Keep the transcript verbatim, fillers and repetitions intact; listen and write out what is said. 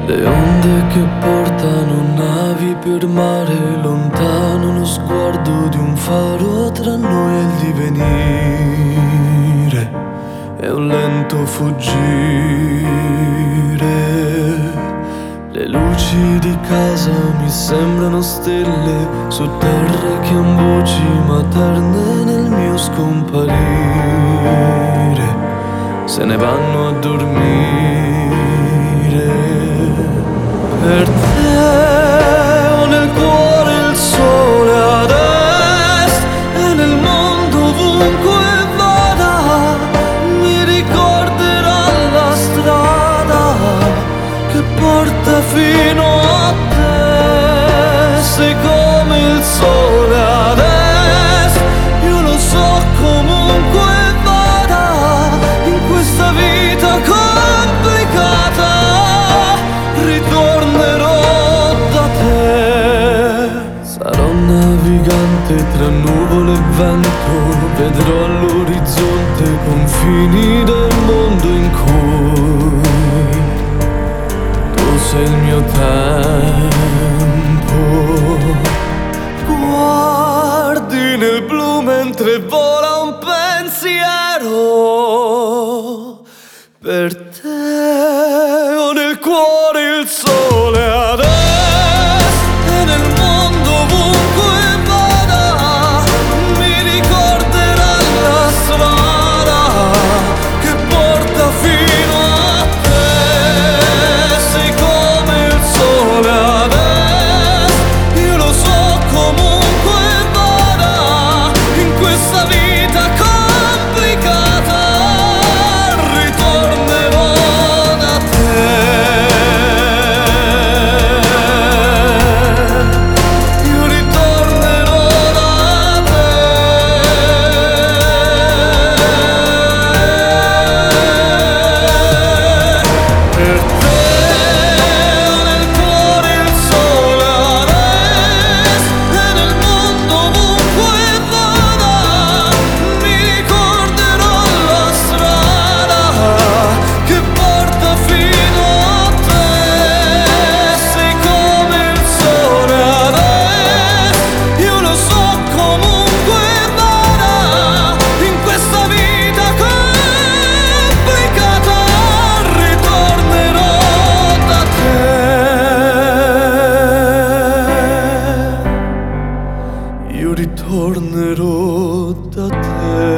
Le onde che portano navi per mare lontano, lo sguardo di un faro tra noi e il divenire, è un lento fuggire. Le luci di casa mi sembrano stelle su terre che han voci materne nel mio scomparire, se ne vanno a dormire. Per te ho nel cuore il sole ad est e nel mondo ovunque vada mi ricorderà la strada che porta fino a te. Sei come il sole ad est, io lo so comunque vada in questa vita complicata. Ritornerò da te, sarò navigante tra nuvole e vento, vedrò all'orizzonte confini del mondo in cui tu sei il mio tempo. Guardi nel blu mentre vola un pensiero, per te ho nel cuore il sole ad est e nel mondo ovunque vada mi ricorderà la strada che porta fino a te. Sei come il sole ad est, io lo so comunque vada in questa vita complicata. Ritornerò da te, io ritornerò da te. Per te ho nel cuore il sole ad est e nel mondo ovunque vada mi ricorderò la strada che porta fino a te. Sei come il sole ad est, io lo so comunque vada in questa vita complicata. Ritornerò da te, io ritornerò da te.